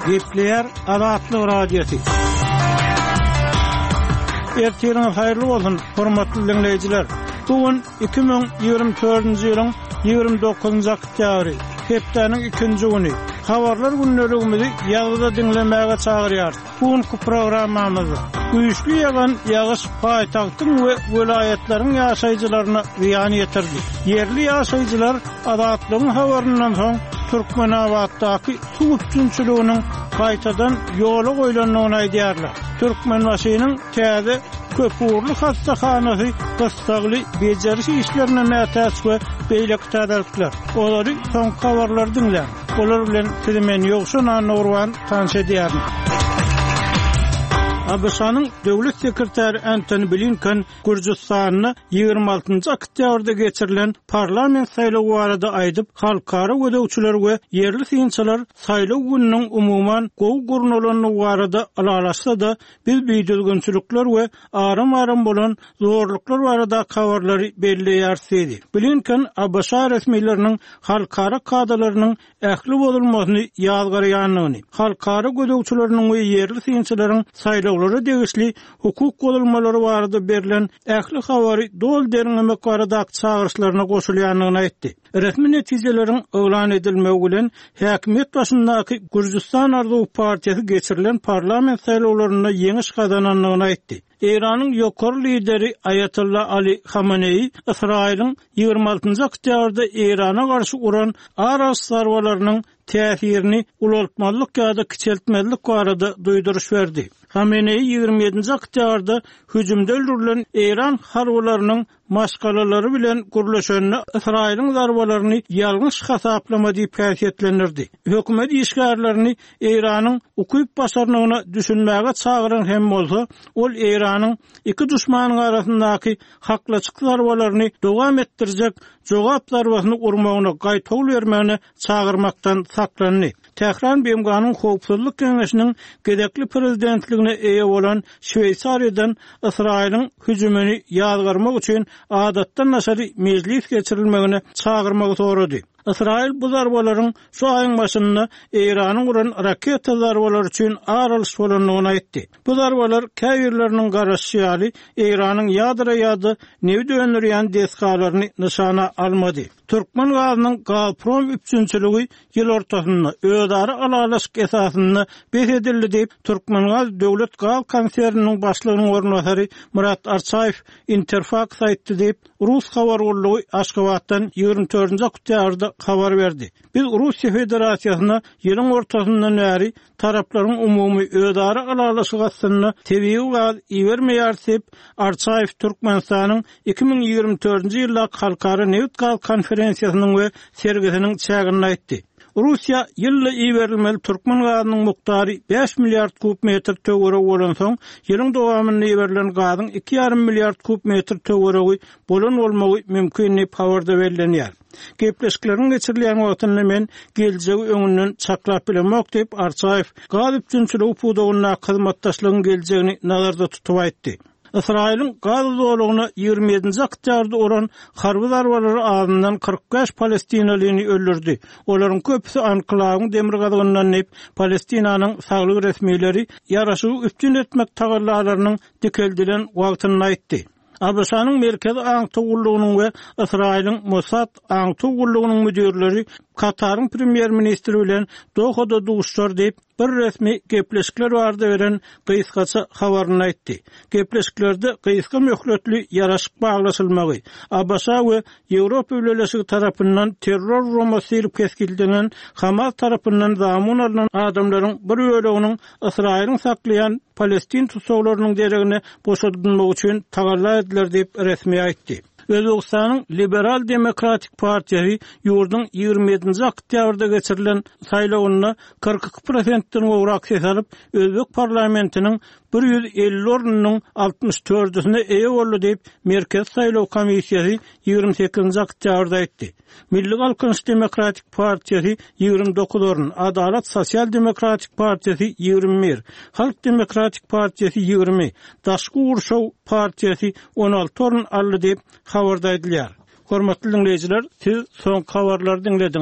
Gepleyer Azatlyk Radiosu. Ertiriniz hayırlı olsun, hormatly dinleyijiler. Bugün 2024-nji ýylyň 29-njy oktýabry, hepdeniň 2-nji güni. Habarlar günlerimizi ýazda dinlemäge çagyrýar. Bugünkü programmamyzda güýçli ýagan ýagyş paýtagtyň we welaýatlariň ýaşaýjylaryna ziýan ýetirdi. Yerli ýaşaýjylar azatlygyň habaryndan soň Türkmenabaddaky suw üçinçiliginiň gaýtadan ýola goýulanmagyny aýdýarlar. Türkmenbaşynyň täze köpürlü hastahanasy gystagly bejeriş işlerine mätäs we beýlek täderlikler. Olary soňky habarlar dinler. Olar bilen tilemen ýokşuna Nurwan tanış edýär. Abşanyň döwlet sekretary Antony Blinken Gürjistanyny 26-njy oktýabrda geçirilen parlament saýlawy barada aýdyp, halkara gödäwçiler we yerli synçylar saýlaw gününiň umumyň gowy gurnulanyny barada alalaşsa-da biz beýdilgençilikler we aram-aram bolan zorluklar barada habarlary belleýärdi. Blinken Abşa resmiýetleriniň halkara kadrlarynyň ähli bolmagyny ýazgarýanyny, halkara gödäwçileriniň we yerli synçylaryň saýlaw degişli hukuk golulmalary barada berilen ähli habary dol deriňemek barada çağırışlaryna goşulýanyny aýtdy. Resmi netijelerin öwlan edilmegi bilen häkimet başyndaky Gürjistan Arzuw partiýasy geçirilen parlament saýlawlaryna ýeňiş gazananlygyny aýtdy. İran'ın ýokary lideri Ayatollah Ali Khamenei, İsrail'in 26-njy oktýabrda İran'a garşy uran Aras zarwalarynyň täsirini ulatmalyk ýa-da kiçeltmelik barada duýduruş berdi. Khamenei 27-nji oktýabrda hüjümde öldürilen İran harwalarynyň maşgalalary bilen gurlaşanyny İsrail'in zarwalaryny ýalňyş hasaplama diýip häsiýetlendirdi. Hökümet işgärlerini İran'ın ukuyup başarnygyna düşünmäge çagyran hem bolsa, ol İran'ın iki düşmanyň arasyndaky haklaçyk zarwalaryny dowam etdirjek jogap zarwasyny urmagyna gaýtaw bermäne çagyrmakdan saklandy. Tehran Bemganın Howpsuzlyk Keňeşiniň gedekli prezidentligine eýe bolan Şweýsariýadan İsrail'in hüjümini ýazgarmak üçin adatdan naşary meclis geçirilmegine çagyrmagy sorady. İsrail bu zarwalaryň şu aýyň başynda İranyň uran raketa zarwalary üçin aralyş bolanyny aýtdy. Bu zarwalar käýirleriniň garaşýaly İranyň ýadra ýa-da newde öňürýän deskalaryny nyşana almady. Türkmen gazynyň Gazprom üçinçiligi ýyl ortasynda öýdary alalaşyk esasynda beredildi diýip Türkmengaz döwlet gaz konserniniň başlygynyň ornatary Murat Arçaýew Interfaks aýtdy diýip Rus habar agentlygy Aşgabatdan 24-nji oktýabrda habar berdi. Biz Russiýa Federasiýasyna ýylyň ortasyndan bäri taraplaryň umumy öýdary alalaşyk asyny tebii gaz iýermeýär diýip Arçaýew Türkmenistanyň 2024-nji ýylda halkara neft gaz konferensiýasynyň we sergisiniň çägini aýtdy. Russiýa ýylda iýerilmeli Türkmen gazynyň miqdary 5 milliard kub metr töwere bolan soň, ýylyň dowamynda iýerilen gazyň 2,5 milliard kub metr töweregi bolan bolmagy mümkin diýip habarda berilýär. Gepleşikleriň geçirilýän wagtyny men geljegi öňünden çaklap bilemek diýip Arçaýew gaz üçinçiligi pudagyna hyzmatdaşlygyň geljegini nazarda tutup aýtdy. İsrail'in gaz dolugyna 27-nji oktýabrda uran harby zarwalary azyndan 45 Palestinalyny öldürdi. Olaryň köpüsi anklawyň demir gazyndan nep Palestinanyň saglyk resmiýetleri ýaraşygy üstün etmek tagallalarynyň dikeldilen wagtyny aýtdy. Abşanyň merkezi aňtugullygynyň we İsrail'in Mossad aňtugullygynyň müdirleri Kataryň premier ministri bilen Dohada duşlar diýip bir resmi gepleşikler barada beren gysgaça habaryny aýtdy. Gepleşiklerde gyska möhletli ýaraşyk baglaşylmagy, Abşa we Ýewropa ülelesi tarapyndan terror romasy keskildilen Hamas tarapyndan zamun alynan adamlaryň bir böleginiň Israilň saklayan Palestin tutsaglarynyň deregine boşadylmagy üçin tagalla ediler diýip resmi aýtdy. Özbekistanyň Liberal Demokratik Partiýasy ýurdun 27-nji oktýabrda geçirilen saýlawyna 42%-den gowrak ses alyp, Özbek parlamentiniň 150 ornunyň 64-sine eýe boldy diýip Merkez Saýlaw Komissiýasy 28-nji oktýabrda aýtdy. Milli Galkynç Demokratik Partiýasy 29 orun, Adalat Sosial Demokratik Partiýasy 21, Halk Demokratik Partiýasy 20, Daşky Urşaw Partiýasy 16 orun aldy diýip habarda edilýär. Hormatly dinleyijiler, siz soňky habarlary dinlediniz.